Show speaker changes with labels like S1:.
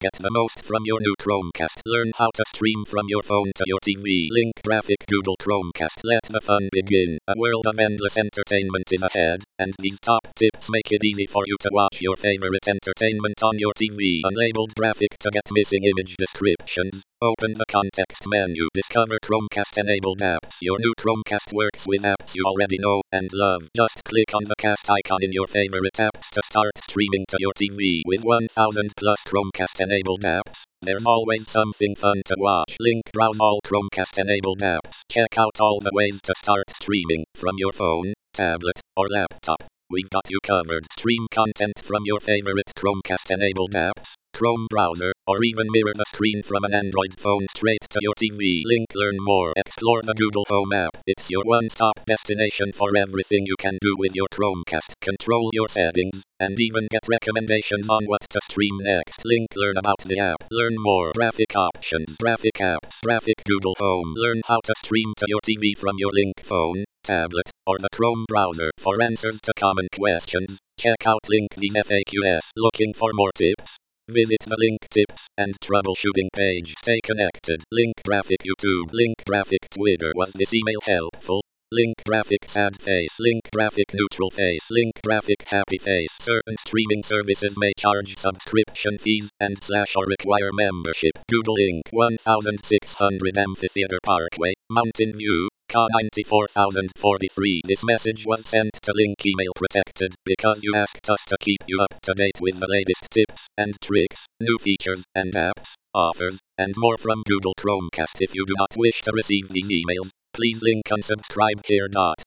S1: Get the most from your new Chromecast. Learn how to stream from your phone to your TV. Link graphic Google Chromecast. Let the fun begin. A world of endless entertainment is ahead, and these top tips make it easy for you to watch your favorite entertainment on your TV. Unlabeled graphic to get missing image descriptions. Open the context menu. Discover Chromecast-enabled apps. Your new Chromecast works with apps you already know and love. Just click on the cast icon in your favorite apps to start streaming to your TV. With 1,000 plus Chromecast-enabled apps, there's always something fun to watch. Link browse all Chromecast-enabled apps. Check out all the ways to start streaming from your phone, tablet, or laptop. We've got you covered. Stream content from your favorite Chromecast-enabled apps, Chrome browser, or even mirror the screen from an Android phone straight to your TV. Link learn more. Explore the Google Home app. It's your one-stop destination for everything you can do with your Chromecast. Control your settings, and even get recommendations on what to stream next. Link learn about the app. Learn more. Graphic options. Graphic apps. Graphic Google Home. Learn how to stream to your TV from your Link phone, tablet, or the Chrome browser. For answers to common questions, check out Link these FAQs. Looking for more tips? Visit the Link Tips and Troubleshooting page. Stay connected. Link Graphic YouTube. Link Graphic Twitter. Was this email helpful? Link Graphic Sad Face. Link Graphic Neutral Face. Link Graphic Happy Face. Certain streaming services may charge subscription fees and / or require membership. Google Inc. 1600 Amphitheater Parkway, Mountain View, CA 94043. This message was sent to Link email protected because you asked us to keep you up to date with the latest tips and tricks, new features and apps, offers, and more from Google Chromecast. If you do not wish to receive these emails, please link unsubscribe here.